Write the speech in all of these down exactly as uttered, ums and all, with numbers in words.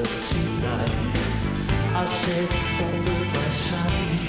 tonight. I said, hold my side.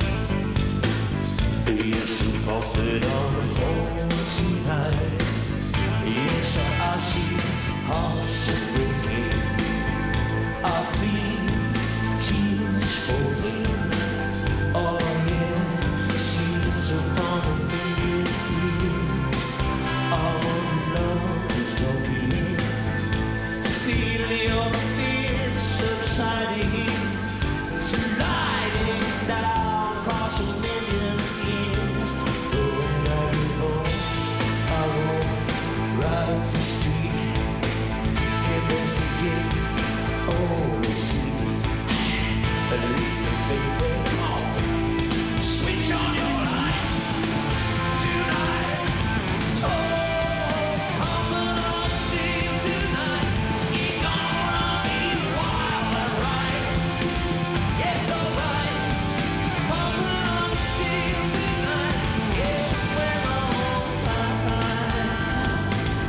Yes, you pop it on the phone tonight. Yes, I see hearts ringing. I feel tears falling. Oh yeah, seas upon a million years. Our love is dropping. Feel your fears subsiding, sliding down across a million years. Going on before I walk right the street, investigate all the scenes. A little baby, come on, switch on your lights tonight. Oh, I'm gonna steal tonight. You're gonna be wild and right. Yes, alright. I'm gonna steal tonight. Yes, we're all time.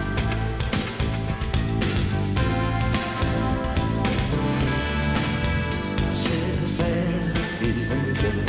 Said man, maker.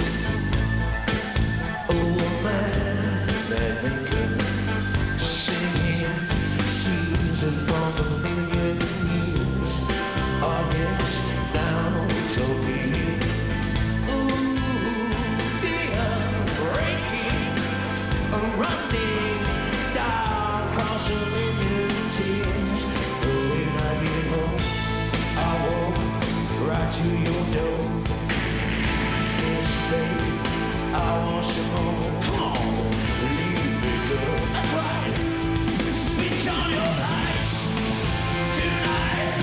Oh man, man maker. Singing seas upon a million years. Oh yes, now it's okay. Ooh, fear breaking, running down across a million tears. But when I get home, I walk right to your door. Yes, baby, I want some more. Come on, leave me, girl. That's right. Switch on your lights tonight.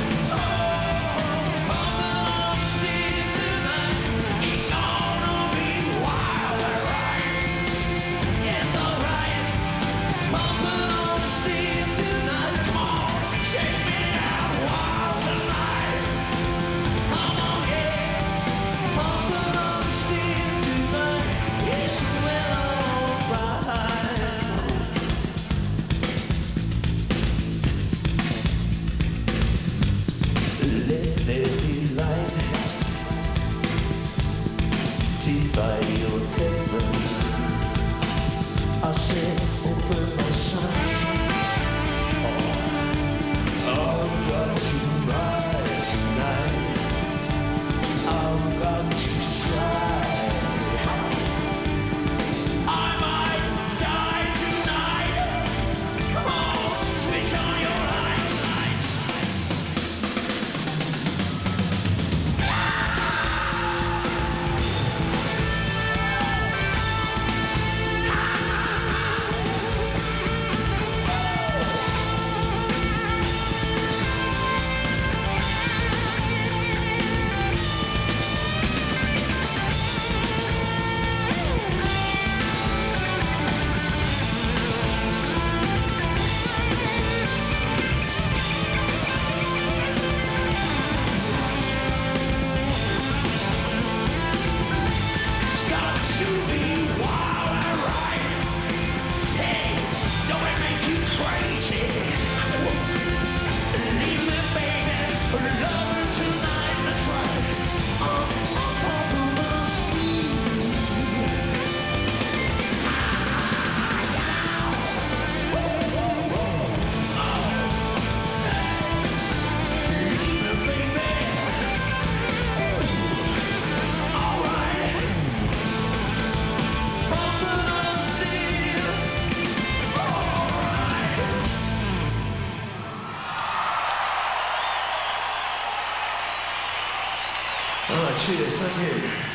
Oh, I'm gonna steal tonight. You're gonna be wild and right. Yes, alright. I'm gonna steal tonight. Come on, shake me out wild tonight. Come on, yeah. I'm gonna steal tonight. Yes, well, alright. Let there be light deep by your table. I said, open my sight. Oh, I've got to ride tonight. I've got to slide. I might die tonight. Come on, switch on your lights. All right, cheers, thank you.